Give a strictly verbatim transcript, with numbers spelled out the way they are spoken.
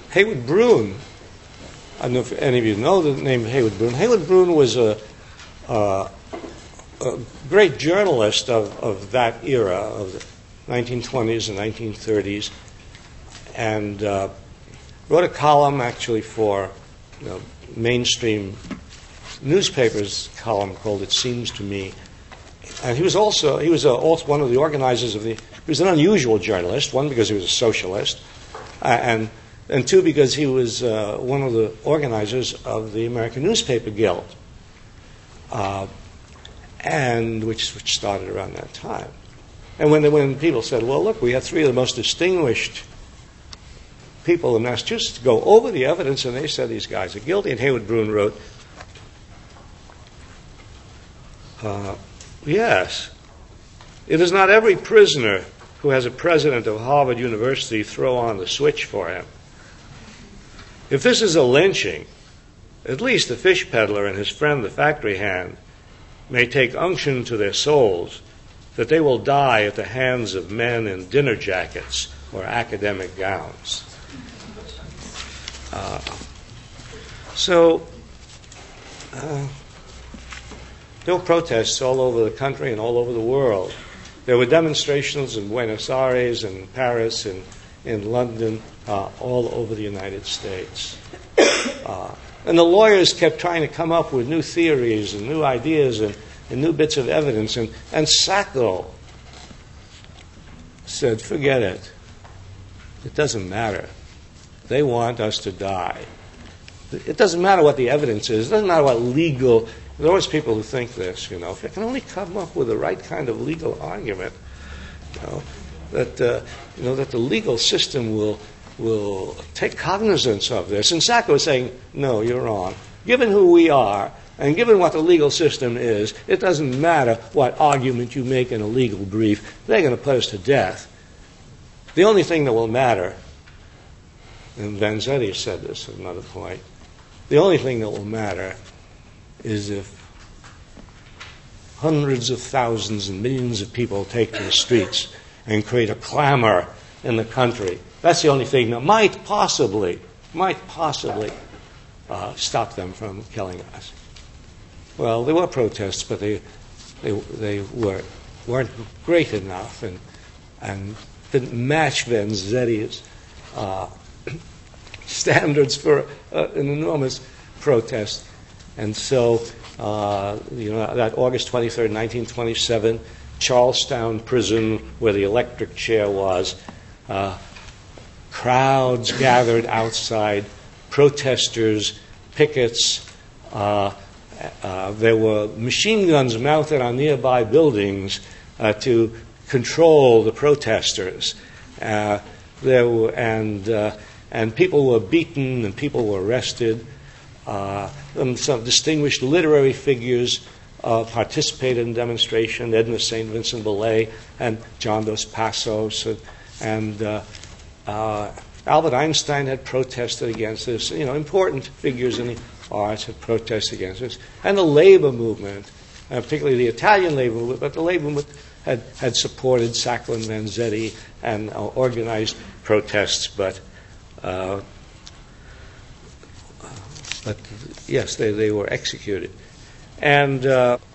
Haywood Broun, I don't know if any of you know the name Haywood Broun. Haywood Broun was a, a, a great journalist of, of that era, of the nineteen twenties and nineteen thirties, and uh, wrote a column actually for you know, mainstream newspapers column called It Seems to Me. And he was also, he was a, also one of the organizers of the, he was an unusual journalist, one because he was a socialist, uh, and and two because he was uh, one of the organizers of the American Newspaper Guild, uh, and which, which started around that time. And when, they, when people said, well, look, we have three of the most distinguished people in Massachusetts go over the evidence, and they said these guys are guilty, and Haywood Broun wrote, uh, yes, it is not every prisoner who has a president of Harvard University throw on the switch for him. If this is a lynching, at least the fish peddler and his friend the factory hand may take unction to their souls that they will die at the hands of men in dinner jackets or academic gowns. Uh, so, uh, there were protests all over the country and all over the world. There were demonstrations in Buenos Aires and Paris and in London, uh, all over the United States. Uh, and the lawyers kept trying to come up with new theories and new ideas and, and new bits of evidence. And, and Sacco said, forget it. It doesn't matter. They want us to die. It doesn't matter what the evidence is. It doesn't matter what legal... There are always people who think this, you know. If you can only come up with the right kind of legal argument, you know, that uh, you know that the legal system will will take cognizance of this. And Sacco is saying, no, you're wrong. Given who we are, and given what the legal system is, it doesn't matter what argument you make in a legal brief. They're going to put us to death. The only thing that will matter, and Vanzetti said this at another point, the only thing that will matter is if hundreds of thousands and millions of people take to the streets and create a clamor in the country. That's the only thing that might possibly, might possibly uh, stop them from killing us. Well, there were protests, but they they they were weren't great enough and and didn't match Vanzetti's uh, standards for uh, an enormous protest. And so, uh, you know, that August twenty-third, nineteen twenty-seven, Charlestown prison, where the electric chair was, uh, crowds gathered outside, protesters, pickets. Uh, uh, there were machine guns mounted on nearby buildings uh, to control the protesters. Uh, there were, and uh, and people were beaten and people were arrested. Uh, and some distinguished literary figures uh, participated in the demonstration, Edna Saint Vincent Millay and John Dos Passos. And, and uh, uh, Albert Einstein had protested against this. You know, important figures in the arts had protested against this. And the labor movement, uh, particularly the Italian labor movement, but the labor movement had, had supported Sacco and Vanzetti and uh, organized protests, but uh, But yes, they, they were executed. And uh,